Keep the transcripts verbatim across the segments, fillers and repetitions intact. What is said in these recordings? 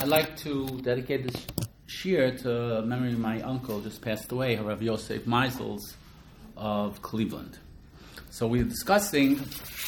I'd like to dedicate this shir to memory of my uncle, just passed away, Rav Yosef Meisels of Cleveland. So we're discussing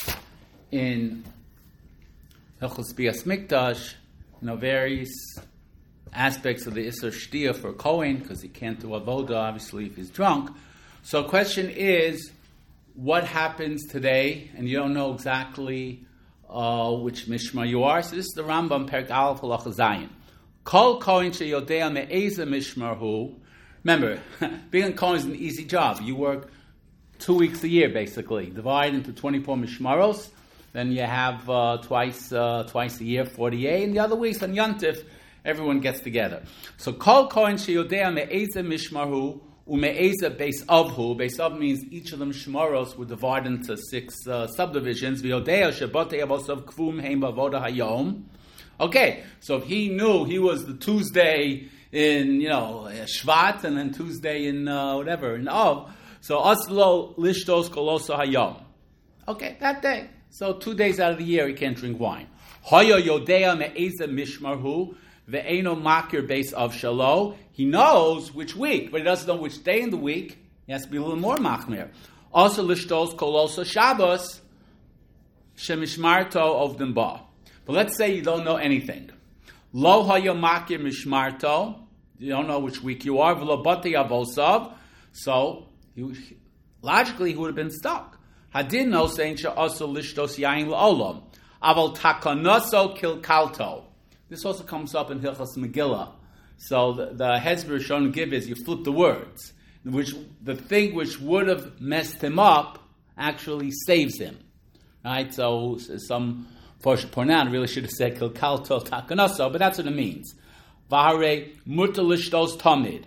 in Hilchos Bias Mikdash, you know, various aspects of the Isser Shtia for Kohen, because he can't do Avoda, obviously, if he's drunk. So the question is, what happens today? And you don't know exactly uh, which Mishmar you are. So this is the Rambam, Perek Aleph Halacha Zayin. Kol Kohen sheyodea me'eza Mishmar hu. Remember, being a Kohen is an easy job. You work two weeks a year, basically. Divide into twenty-four Mishmaros. Then you have uh, twice uh, twice a year, forty-eight. And the other weeks on Yontif, everyone gets together. So Kol Kohen sheyodea me'eza Mishmar hu. Ume'eza base of who. Base of means each of them shmaros were divided into six uh, subdivisions. V'yodea shebotei avosav kvum heim bavoda hayom. Okay, so if he knew he was the Tuesday in, you know, Shvat, and then Tuesday in uh, whatever, in Av, so aslo lishtos koloso hayom. Okay, that day. So two days out of the year he can't drink wine. Hoyo yodea me'eza mishmarhu. Ve'eno makir base of shalo. He knows which week, but he doesn't know which day in the week. He has to be a little more machmir. Also lishtos koloso Shabbos shemishmarto of ba. But let's say you don't know anything. Lo haya makir mishmarto. You don't know which week you are. V'lo bati avosav. So he, logically he would have been stuck. Hadin no saying she'aso lishtos yain la'olam. Aval takanoso kilkalto. This also comes up in Hilchos Megillah. So the, the Hezbollah Shon give is you flip the words, which the thing which would have messed him up actually saves him, right? So some Pornan really should have said Kilkalto Takanaso, but that's what it means. Vahare Mutalishtos Tamid.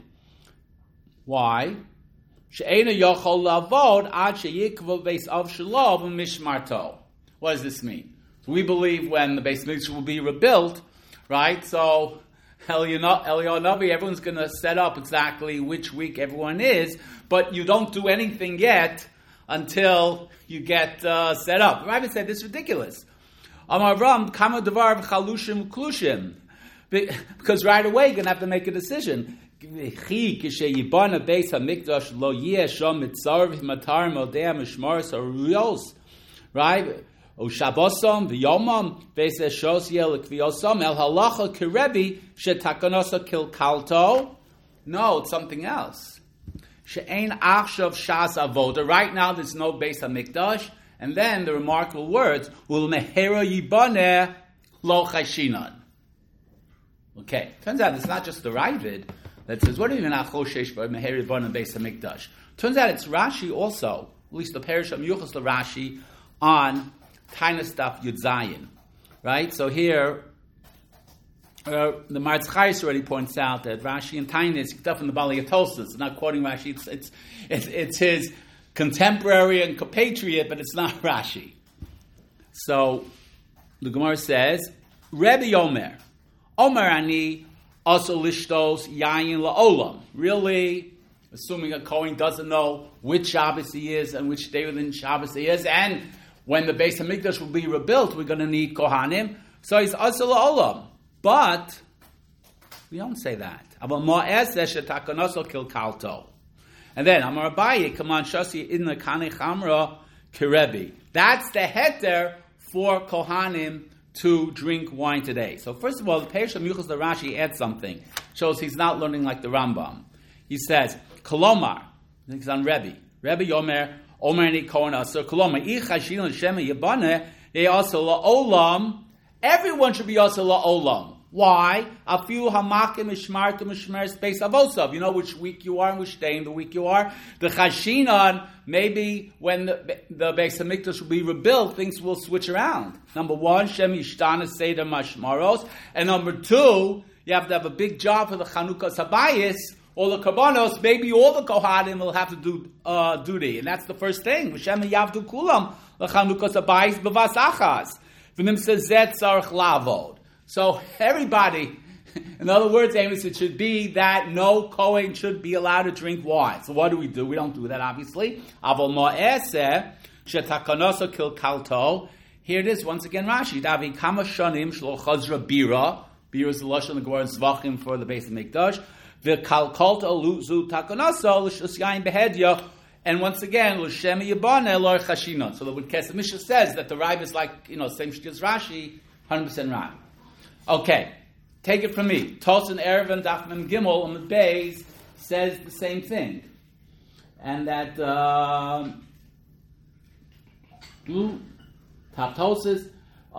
Why? She'ena Yochol Lavod Ad Sheyikvo Beis Av Shalov Mishmarto. What does this mean? So we believe when the Beis Mikdash will be rebuilt. Right, so Eliyahu Navi, everyone's going to set up exactly which week everyone is, but you don't do anything yet until you get uh, set up. The Rabbi said this is ridiculous. Amar Ram kama devar chalushim klushim, because right away you're going to have to make a decision. Right. O Shabbosom v'Yomam v'Eses Shosiel Kviosam El Halacha Kerebi Shetakanosa Kilkalto. No, it's something else. She'ein Achshav Shas Avoda. Right now, there's no Beis Hamikdash, and then the remarkable words Ul Mehera Yibaneh Lo Chashinan. Okay, turns out it's not just the Ravid that says what do you mean Achoshesh Mehera Yibaneh Beis Hamikdash? Turns out it's Rashi also, at least the Parish of Yuchas the Rashi on Tainus Daf Yud Zayin, right? So here, uh, the Maritz Chayes already points out that Rashi and Tainus, stuff in the Bali Atosis, it's not quoting Rashi, it's, it's, it's, it's his contemporary and compatriot, but it's not Rashi. So, the Gemara says, Rebbe Omer, Omer ani also lishtos yayin la'olam. Really, assuming a Kohen doesn't know which Shabbos he is and which day within Shabbos he is, and when the Beis Hamikdash will be rebuilt, we're going to need Kohanim. So he's Asal Olam. But we don't say that. And then, Amar Abaye, Kaman Shasi in the Kane Chamra Kirebi. That's the heter for Kohanim to drink wine today. So first of all, the Peish Yuchas the Rashi adds something. Shows he's not learning like the Rambam. He says, Kolomar, he's on Rebbe. Rebbe Yomer, Omer ni Kohen Asur Koloma. I Chashil Shema Yibane. They also la'olam. Everyone should be also la'olam. Why? Afiu hamakim ishmartu mishmer space avosav. You know which week you are and which day in the week you are. The Chashinan, maybe when the, the Beis Hamikdash will be rebuilt, things will switch around. Number one, Shem Yishtana Seder Mashmaros. And number two, you have to have a big job for the Chanukah Sabayis. All the Karbanos, maybe all the Kohanim will have to do uh, duty. And that's the first thing. V'shem yavdu kulam l'chanukas abayis b'vas achas. V'nim says zet tzarich lavod. So everybody, in other words, Amos, it should be that no Kohen should be allowed to drink wine. So what do we do? We don't do that, obviously. Avol ma'aseh shetakanoso kilkalto. Here it is once again. Rashi Davi kama shanim shlo chazra bira Beer is the Lashon, the Gemara, and Zvachim for the base of Mikdash. V'kalkolta luzu takonasa l'shus yain behedya. And once again, l'shem yibane lor chashina. So the Kesef Mishnah says that the Rav is like, you know, same shit as Rashi, one hundred percent right. Okay, take it from me. Tosin Erev Daf Mem Gimel on the base says the same thing. And that, um, Taptosis,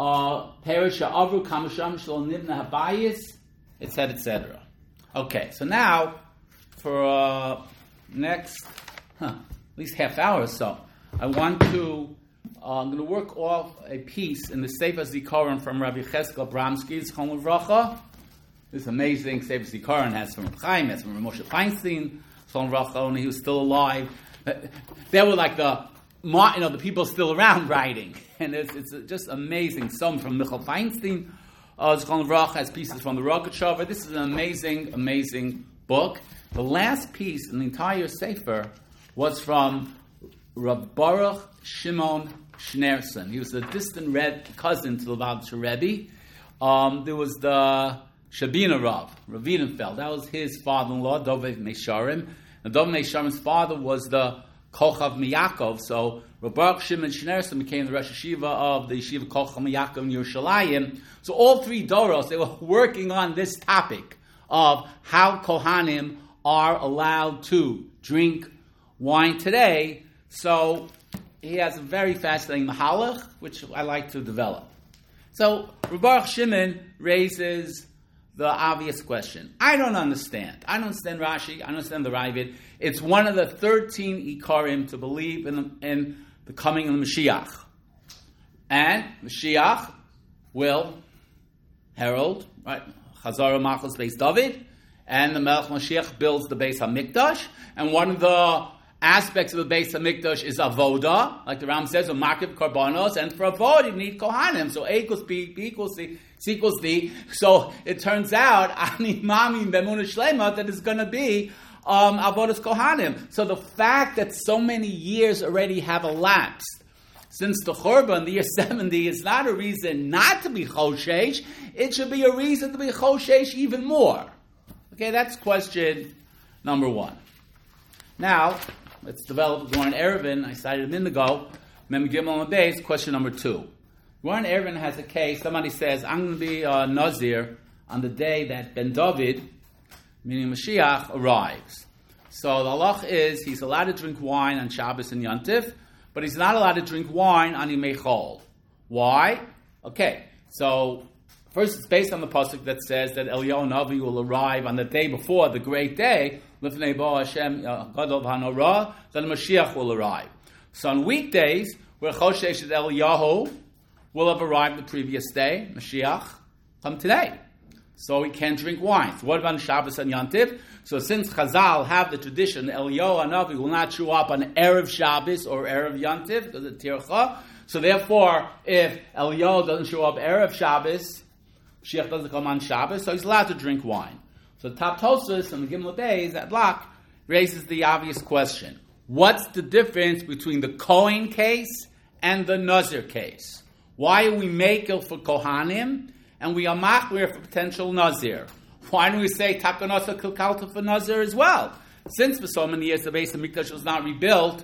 Perisha Avru, Kamasham Shalom Nivna Habayis, et cetera, et cetera. Okay, so now, for uh, next, huh, at least half hour or so, I want to, uh, I'm going to work off a piece in the Sefer Zikaron from Rabbi Cheskel Bramsky, Zchon Levracha. This amazing Sefer Zikaron has from Reb Chaim, has from Moshe Feinstein, Zchon Levracha, only he was still alive. They were like the, you know, the people still around writing. And it's, it's just amazing. Some from Michael Feinstein, uh, Zchon Levracha has pieces from the Rogatchover. This is an amazing, amazing book. The last piece in the entire Sefer was from Rav Baruch Shimon Schneerson. He was a distant red cousin to the Lubavitcher Rebbe. Um, there was the Shabina Rav, Rav Wiedenfeld. That was his father-in-law, Dovei Meisharim. And Dovei Meisharim's father was the Kochav Miyakov. So Rav Baruch Shimon Schneerson became the Rosh Yeshiva of the Yeshiva Kochav Miyakov in Yerushalayim. So all three Doros, they were working on this topic of how Kohanim are allowed to drink wine today. So he has a very fascinating mahalach, which I like to develop. So Rav Baruch Shimon raises the obvious question. I don't understand. I don't understand Rashi. I don't understand the Ravid. It's one of the thirteen Ikarim to believe in the, in the coming of the Mashiach. And Mashiach will herald, right? Chazara Machos Beis David. And the Melech Mashiach builds the Beis HaMikdash. And one of the aspects of the Beis HaMikdash is avoda, like the Ram says, or market karbanos, and for avoda you need kohanim. So A equals B, B equals C, C equals D. So it turns out, ani mami b'emunah shlema, that it's going to be um, avodas kohanim. So the fact that so many years already have elapsed since the Churban, the year seventy, is not a reason not to be choshesh. It should be a reason to be choshesh even more. Okay, that's question number one. Now, let's develop Goran Erevin. I cited a minute ago. Mem Gimel on base, question number two. Goran Erevin has a case. Somebody says, I'm going to be a Nazir on the day that Ben David, meaning Mashiach, arrives. So the halach is he's allowed to drink wine on Shabbos and Yontif, but he's not allowed to drink wine on Yimei Chol. Why? Okay, so first, it's based on the pasuk that says that Eliyahu Navi will arrive on the day before the great day. Lifnei Bo Hashem Gadol V'Hanora, then Mashiach will arrive. So on weekdays, where Choshesh and Eliyahu will have arrived the previous day, Mashiach come today. So he can't drink wine. So what about Shabbos and Yantiv? So since Chazal have the tradition, Eliyahu Navi will not show up on Erev Shabbos or Erev Yantiv because of Tircha. So therefore, if Eliyahu doesn't show up Erev Shabbos, Mashiach doesn't come on Shabbos, so he's allowed to drink wine. So Top Tosfos and the Gimel Beis at block raises the obvious question. What's the difference between the Kohen case and the Nazir case? Why are we makel for Kohanim and we are machmir for potential Nazir? Why don't we say Takanasa Kilkalta for Nazir as well? Since for so many years the Beis HaMikdash was not rebuilt,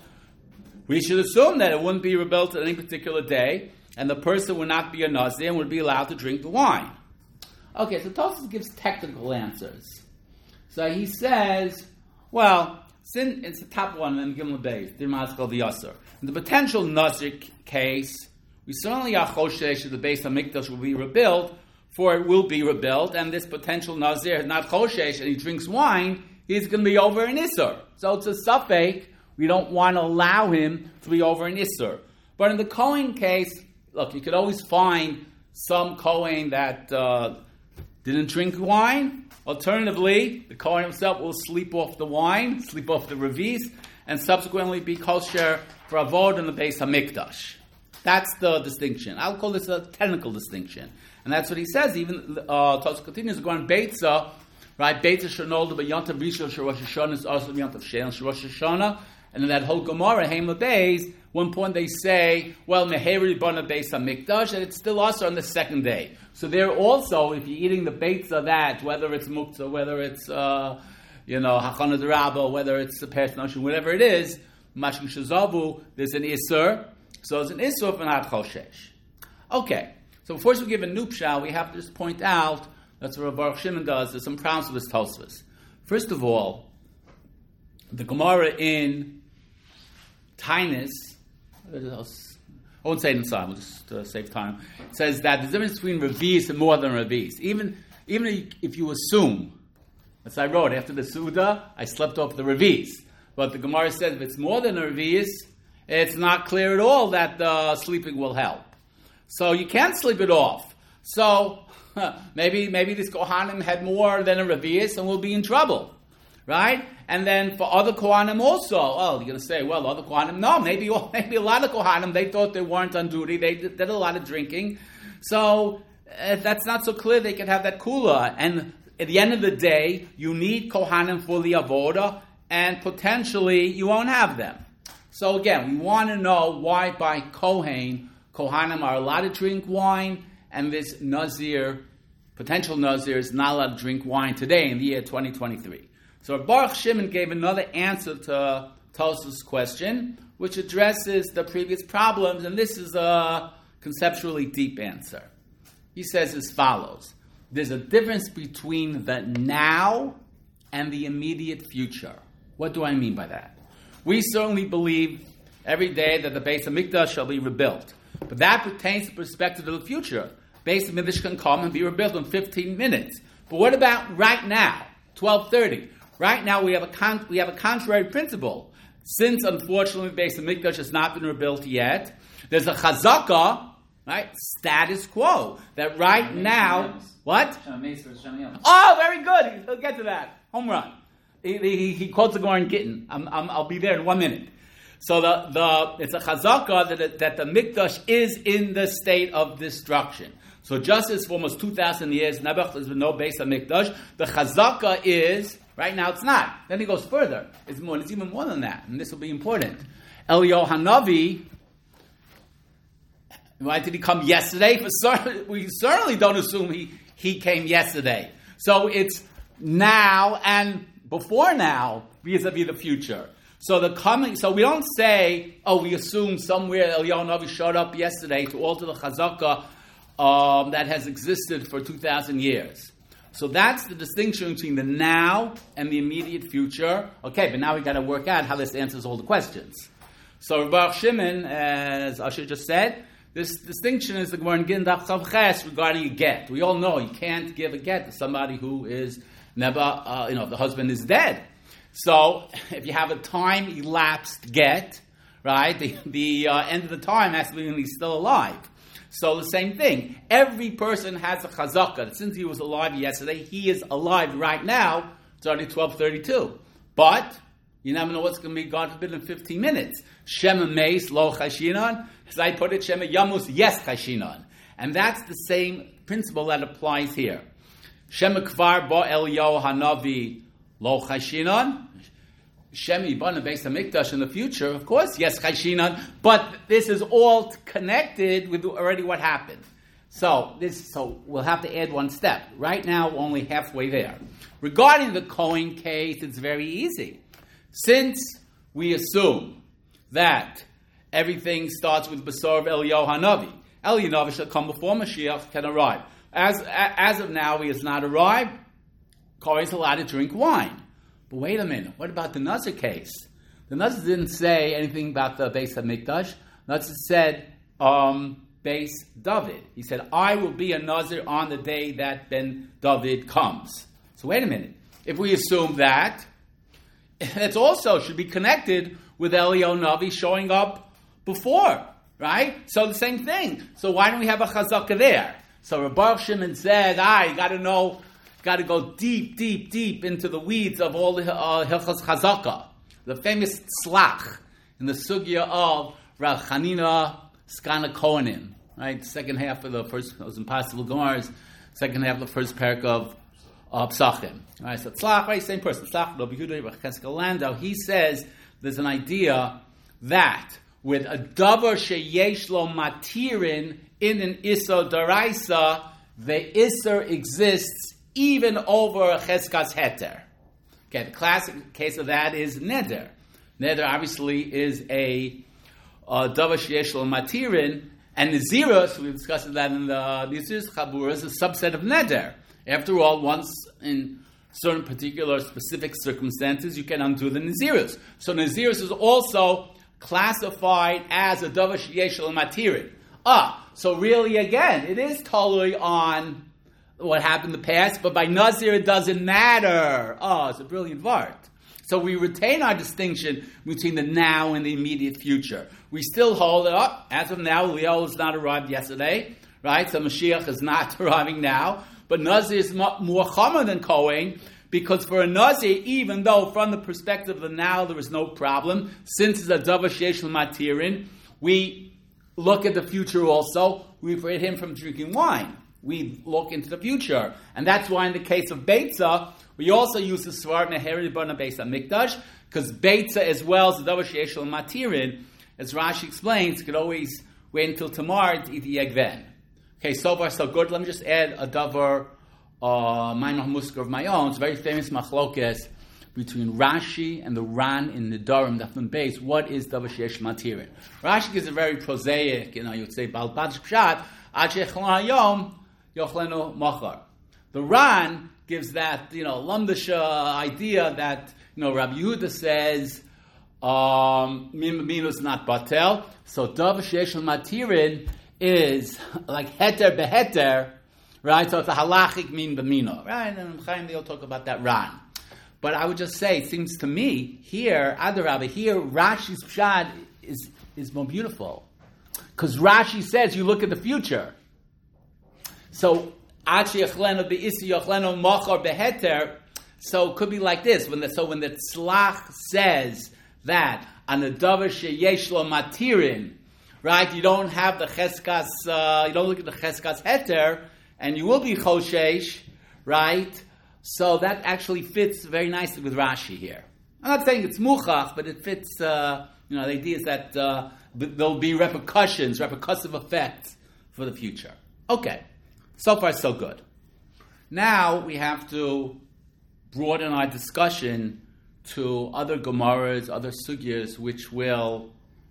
we should assume that it wouldn't be rebuilt at any particular day and the person would not be a Nazir and would be allowed to drink the wine. Okay, so Tosfos gives technical answers. So he says, well, sin, it's the top one in Gimel Beis, Dirmas called the Yasser. In the potential Nazir case, we certainly are choshesh that the Beis HaMikdash will be rebuilt, for it will be rebuilt, and this potential Nazir is not choshesh, and he drinks wine, he's going to be over in Isser. So it's a suffix, we don't want to allow him to be over in Isser. But in the Kohen case, look, you could always find some Kohen that uh, didn't drink wine. Alternatively, the Kohen himself will sleep off the wine, sleep off the revis, and subsequently be kosher for avod in the Beis HaMikdash. That's the distinction. I'll call this a technical distinction. And that's what he says. Even uh, Tosfos continues to go on Beitza, right? Beitza Shanolda, but Yontav Rishon, Rosh Hashanah is also Yontav Shein, Rosh Hashanah, And in that whole Gemara, Haim Beis, one point they say, well, Meheri Bana Beis HaMikdash, and it's still also on the second day. So there also, if you're eating the beitza of that, whether it's muktzah, whether it's, uh, you know, Hachana D'Rabba, whether it's the Peres Noshim, whatever it is, Mashkin Shazavu, there's an Isser. So it's an Isser for Hat Choshesh. Okay, so before we give a new pshal, we have to just point out, that's what Baruch Shimon does, there's some problems with this Tosfos. First of all, the Gemara in Tainus, I won't say it inside, we'll just uh, save time. It says that there's a difference between Revis and more than Revis. Even, even if you assume, as I wrote, after the Suda, I slept off the Revis. But the Gemara says if it's more than a Revis, it's not clear at all that uh, sleeping will help. So you can't sleep it off. So huh, maybe maybe this Kohanim had more than a Revis and we'll be in trouble. Right? And then for other Kohanim also, oh, you're going to say, well, other Kohanim, no, maybe maybe a lot of Kohanim, they thought they weren't on duty, they did, did a lot of drinking. So if that's not so clear, they can have that kula. And at the end of the day, you need Kohanim for the avoda, and potentially you won't have them. So again, we want to know why by Kohen, Kohanim are allowed to drink wine, and this Nazir, potential Nazir, is not allowed to drink wine today in the year twenty twenty-three. So Baruch Shimon gave another answer to Tosfos' question, which addresses the previous problems, and this is a conceptually deep answer. He says as follows: there's a difference between the now and the immediate future. What do I mean by that? We certainly believe every day that the Beis HaMikdash shall be rebuilt. But that pertains to the perspective of the future. Beis HaMikdash can come and be rebuilt in fifteen minutes. But what about right now, twelve thirty? Right now we have a con- we have a contrary principle. Since, unfortunately, Beis HaMikdash has not been rebuilt yet, there's a chazaka, right, status quo, that right now... What? Oh, very good. He'll get to that. Home run. He, he, he quotes the Gemara in Gittin. I'm, I'm, I'll be there in one minute. So the, the it's a chazaka that, that the Mikdash is in the state of destruction. So just as for almost two thousand years, Nebuch has been no Beis HaMikdash, the chazaka is, right now it's not. Then he goes further. It's more. It's even more than that. And this will be important. Eliyahu Hanavi, why did he come yesterday? For cer- we certainly don't assume he, he came yesterday. So it's now and before now, vis-a-vis the future. So the coming, so we don't say, oh, we assume somewhere Eliyahu Hanavi showed up yesterday to alter the chazaka um, that has existed for two thousand years. So that's the distinction between the now and the immediate future. Okay, but now we got to work out how this answers all the questions. So Baruch Shimon, as Asher just said, this distinction is the Gemara in Gittin Daf Chav Ches regarding a get. We all know you can't give a get to somebody who is never, uh, you know, the husband is dead. So if you have a time elapsed get, right, the, the uh, end of the time has to be when he's still alive. So the same thing. Every person has a chazaka. Since he was alive yesterday, he is alive right now. It's already twelve thirty-two. But you never know what's going to be, God forbid, in fifteen minutes. Shema meis lo chashinan. As I put it, Shema yamus yes chashinan. And that's the same principle that applies here. Shema kvar bo Eliyahu Hanavi lo chashinan. Shema Yibana Beis HaMikdash in the future, of course, yes, Chayshinan, but this is all connected with already what happened. So this, so we'll have to add one step. Right now, we're only halfway there. Regarding the Kohen case, it's very easy. Since we assume that everything starts with Basar of Eliyahu Hanavi, Eliyahu Hanavi shall come before Mashiach can arrive. As, as of now, he has not arrived. Kohen is allowed to drink wine. But wait a minute, what about the Nazir case? The Nazir didn't say anything about the Beis HaMikdash. Nazir said, um, Beis David. He said, I will be a Nazir on the day that Ben David comes. So wait a minute. If we assume that, it also should be connected with Eliyahu Hanavi showing up before, right? So the same thing. So why don't we have a chazaka there? So Baruch Shimon said, ah, you got to know, got to go deep, deep, deep into the weeds of all the uh, Hilchos Chazaka. The famous slach in the sugya of Rav Chanina Skana Kohanim, right? Second half of the first, those impossible Gemaras, second half of the first parak of uh, Psachim. Right, so slach, right, same person. Slach, Rabbi Yehuda, Rabbi Cheskel Landau, he says there's an idea that with a davar sheyesh lo matirin in an isser daraisa, the isser exists even over a cheskas heter. Okay, the classic case of that is neder. Neder obviously is a uh, davar sheyesh lo matirin, and Nazirus, we discussed that in the Nazirus Chabura, is a subset of neder. After all, once in certain particular specific circumstances, you can undo the Nazirus. So Nazirus is also classified as a davar sheyesh lo matirin. Ah, so really again, it is totally on what happened in the past, but by Nazir it doesn't matter. Oh, it's a brilliant vart. So we retain our distinction between the now and the immediate future. We still hold it up. As of now, Leo has not arrived yesterday, right? So Mashiach is not arriving now. But Nazir is more common than Kohen, because for a Nazir, even though from the perspective of the now there is no problem, since it's a davar sheyesh lo matirin, we look at the future also. We forbid him from drinking wine. We look into the future. And that's why in the case of Beitza, we also use the Svar Neheri Bana Beis HaMikdash, because Beitza as well as the davar sheyesh lo matirin, as Rashi explains, you could always wait until tomorrow to eat the yegven. Okay, so far so good. Let me just add a davar uh, Maimon Musker of my own. It's a very famous machlokes between Rashi and the Ran in Nedarim, Dafnun Beis. What is davar sheyesh lo matirin? Rashi gives a very prosaic, you know, you would say, Bal Bad Pshat, Ad she'echlon hayom, yochlenu machar. The Ran gives that, you know, lumdisha idea that, you know, Rabbi Yehuda says, um, Minu is not batel. So davar sheyesh lo matirin is like heter beheter, right? So it's a halachic min b'mino, right? And Chaim, they'll talk about that Ran. But I would just say, it seems to me, here, Adarabah, here, Rashi's pshat is, is more beautiful. Because Rashi says, you look at the future. So, Achi yachlenu be'isi yachlenu machar beheter, so it could be like this. When the, so when the tzlach says that, on the davar sheyesh lo matirin, right, you don't have the cheskas, uh, you don't look at the cheskas heter, and you will be choshesh, right? So that actually fits very nicely with Rashi here. I'm not saying it's muchach, but it fits, uh, you know, the idea is that uh, there'll be repercussions, repercussive effects for the future. Okay, so far so good. Now we have to broaden our discussion to other Gemaras, other sugyas, which will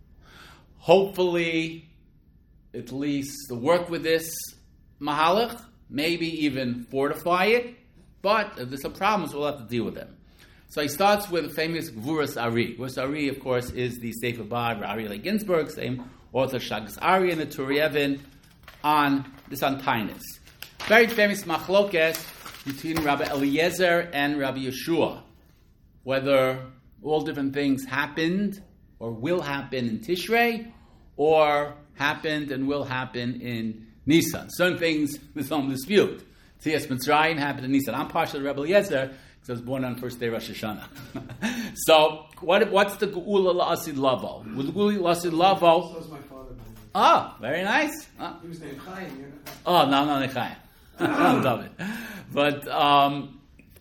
hopefully at least work with this mahalach, maybe even fortify it, but if there's some problems, we'll have to deal with them. So he starts with the famous Gvuras Ari. Gvuras Ari, of course, is the Sefer Bad, Ari Le Ginsburg, same author Shagas Ari and the Turiyevin on this on Tainus. Very famous machlokes between Rabbi Eliezer and Rabbi Yeshua, whether all different things happened or will happen in Tishrei, or happened and will happen in Nisan. Certain things, there's some dispute. Tzias Mitzrayim happened in Nisan. I'm partial to Rabbi Eliezer because I was born on the first day of Rosh Hashanah. So, what, what's the Geula L'Asid Lavo? With the Geula L'Asid Lavo... So was my father. Oh, very nice. Oh. He was named Chaim. Oh, no, no, Chaim. I love it. But, um...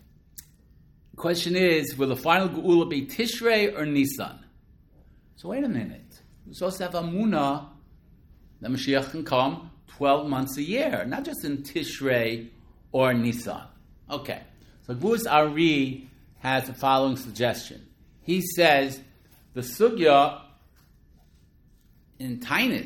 question is, will the final Geula be Tishrei or Nisan? So wait a minute. We're supposed to have a Munah that Mashiach can come twelve months a year, not just in Tishrei or Nisan. Okay. So Gvuras Ari has the following suggestion. He says the sugya in Tainus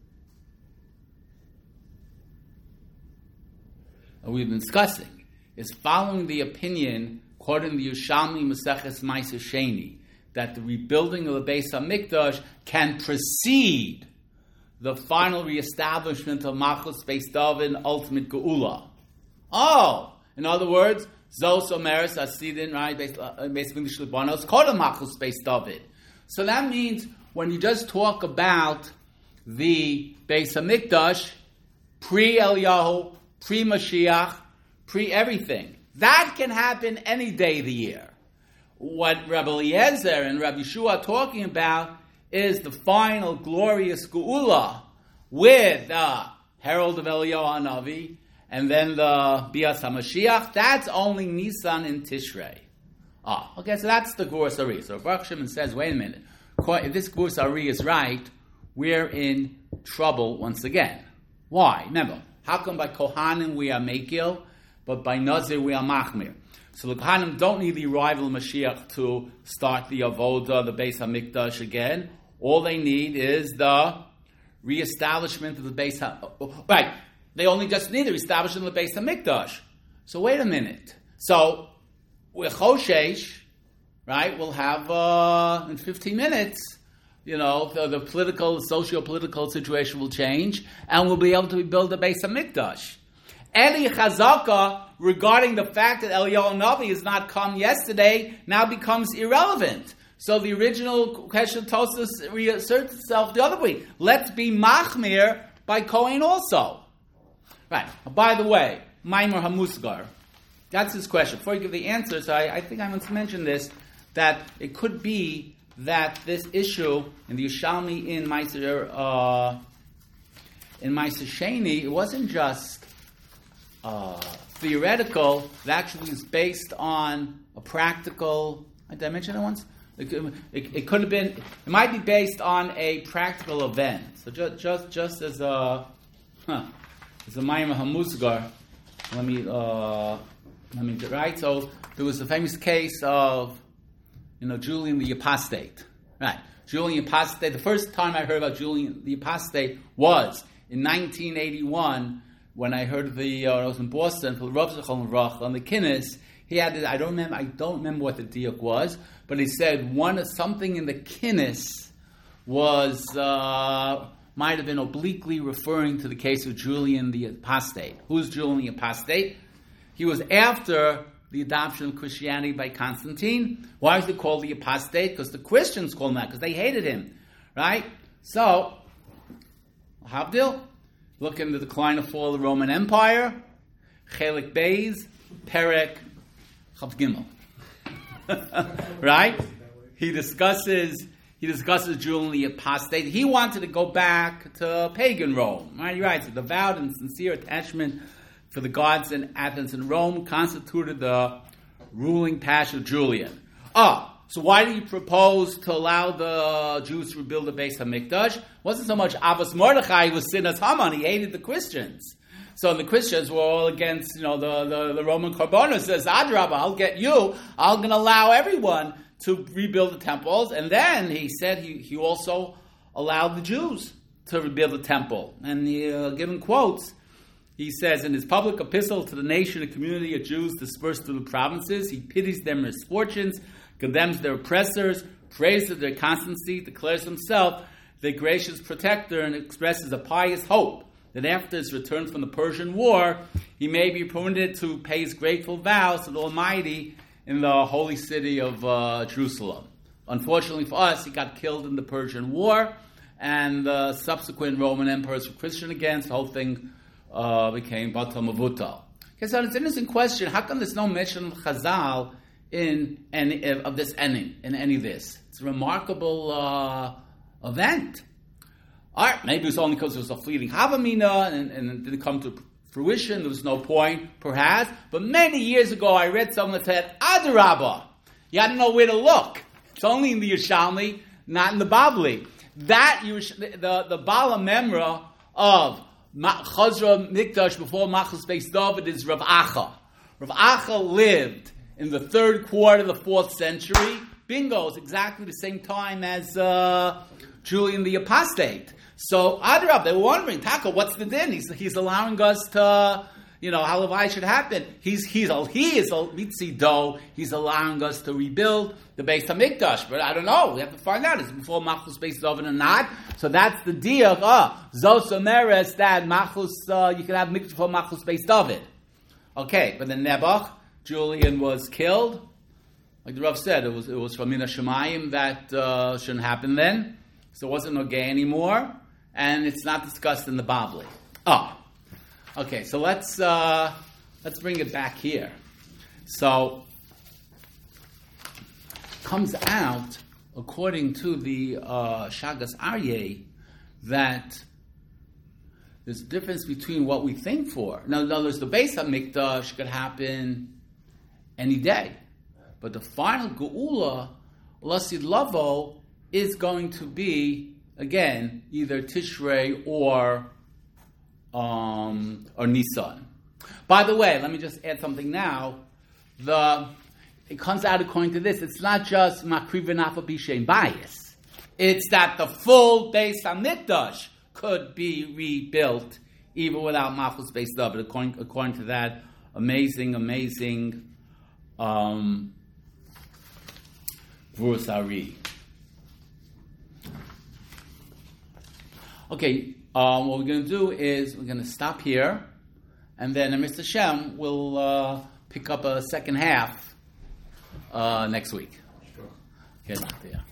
that we've been discussing is following the opinion quoting the Yerushalmi Maseches Ma'aser Sheni, that the rebuilding of the Beis HaMikdash can precede the final reestablishment of Malchus Beis David, ultimate Geula. Oh, in other words, Zos Omeres Asidin, right, Beis HaMikdash Libanos, called Malchus Beis David. So that means when you just talk about the Beis HaMikdash, pre-Eliyahu, pre-Mashiach, pre-everything, that can happen any day of the year. What Rabbi Eliezer and Rabbi Yeshua are talking about is the final glorious Geula with the herald of Eliyahu Hanavi and then the Bias HaMashiach. That's only Nisan and Tishrei. Ah, okay, so that's the Gvurus Ari. So Baruch Shimon says, wait a minute. If this Gvurus Ari is right, we're in trouble once again. Why? Remember, how come by Kohanim we are Mekil, but by Nazir we are Machmir? So the Kohanim don't need the arrival of Mashiach to start the Avodah, the Beis HaMikdash again. All they need is the reestablishment of the Beis HaMikdash. Right. They only just need the reestablishment of the Beis HaMikdash. So wait a minute. So we're Choshesh, right? We'll have, uh, in fifteen minutes, you know, the, the political, socio-political situation will change, and we'll be able to rebuild the Beis HaMikdash. Eli Chazaka, regarding the fact that Eliyahu Navi has not come yesterday, now becomes irrelevant. So the original question Tosfos reasserts itself the other way. Let's be Machmir by Kohen also. Right. By the way, Maimar HaMusgar, that's his question. Before you give the answers, I, I think I must mention this, that it could be that this issue in the Yerushalmi in Meiser, uh, in Meiser Sheni, it wasn't just uh, theoretical, it actually is based on a practical, did I mention it once? It, it, it could have been, it might be based on a practical event. So just just, just as a, huh, as a Maimar HaMusgar, let me, uh, let me get right. So there was a famous case of, you know, Julian the Apostate. Right. Julian the Apostate. The first time I heard about Julian the Apostate was in nineteen eighty-one when I heard of the, uh, I was in Boston for the Rav Zechon Levrach on the Kinnis. He had, I don't remember, I don't remember what the diuk was, but he said one something in the Kinnis was, uh, might have been obliquely referring to the case of Julian the Apostate. Who's Julian the Apostate? He was after the adoption of Christianity by Constantine. Why is it called the Apostate? Because the Christians called him that, because they hated him. Right? So, Havdil, look in the decline and fall of the Roman Empire, Chelik Beis, Perek, Chav Gimel. Right? He discusses he discusses Julian the Apostate. He wanted to go back to pagan Rome. Right? He writes, the devout and sincere attachment for the gods in Athens and Rome constituted the ruling passion of Julian. Ah, so why did he propose to allow the Jews to rebuild the Beis HaMikdash? It wasn't so much Abbas Mordechai, he was Sinas Haman, he hated the Christians. So the Christians were all against, you know, the, the, the Roman Korbanos. Says, Adrabah, I'll get you, I'm going to allow everyone to rebuild the temples. And then he said he, he also allowed the Jews to rebuild the temple. And he, uh, given quotes, he says, in his public epistle to the nation and community of Jews dispersed through the provinces, he pities their misfortunes, condemns their oppressors, praises their constancy, declares himself their gracious protector, and expresses a pious hope that after his return from the Persian War, he may be permitted to pay his grateful vows to the Almighty in the holy city of uh, Jerusalem. Unfortunately for us, he got killed in the Persian War, and the subsequent Roman emperors were Christian again, so the whole thing uh, became Batal Mavutal. Okay, so it's an interesting question. How come there's no mention of Chazal in any of this ending, in any of this? It's a remarkable uh, event. All right, maybe it's only because it was a fleeting Havamina and, and it didn't come to fruition. There was no point, perhaps. But many years ago, I read someone that said, Adarabah. You had to know where to look. It's only in the Yerushalmi, not in the Bavli. That, the, the Bala Memra of Chazra Mikdash before Machos Beis David is Rav Acha. Rav Acha lived in the third quarter of the fourth century. Bingo, it's exactly the same time as uh, Julian the Apostate. So, Adrab, they were wondering, Taka, what's the din? He's, he's allowing us to, you know, how Levi should happen. He's, he's, he is, Mitzido, he's allowing us to rebuild the Beis HaMikdash. But I don't know, we have to find out. Is it before Machos Beis David or not? So that's the deal. Ah, Zos Omeres, that Machos, uh, you can have Mikdash before Machos Beis David. Okay, but then Nebuch, Julian was killed. Like the Rav said, it was, it was from Mina Shemayim that uh, shouldn't happen then. So it wasn't okay anymore. And it's not discussed in the Bavli. Oh, okay. So let's uh, let's bring it back here. So comes out, according to the uh, Shagas Aryeh, that there's a difference between what we think for. Now, in other words, the Beis HaMikdash could happen any day. But the final Geula, Lasid Lavo, is going to be, again, either Tishrei or um, or Nisan. By the way, let me just add something now. The It comes out according to this. It's not just Makriv v'Nafa B'Shem bias. It's that the full Beis HaMikdash could be rebuilt even without Machus Beis David. According, according to that amazing, amazing um, Gvurus Ari. Okay, um, what we're going to do is we're going to stop here, and then Mister Shem will uh, pick up a second half uh, next week. Sure. Okay, yeah.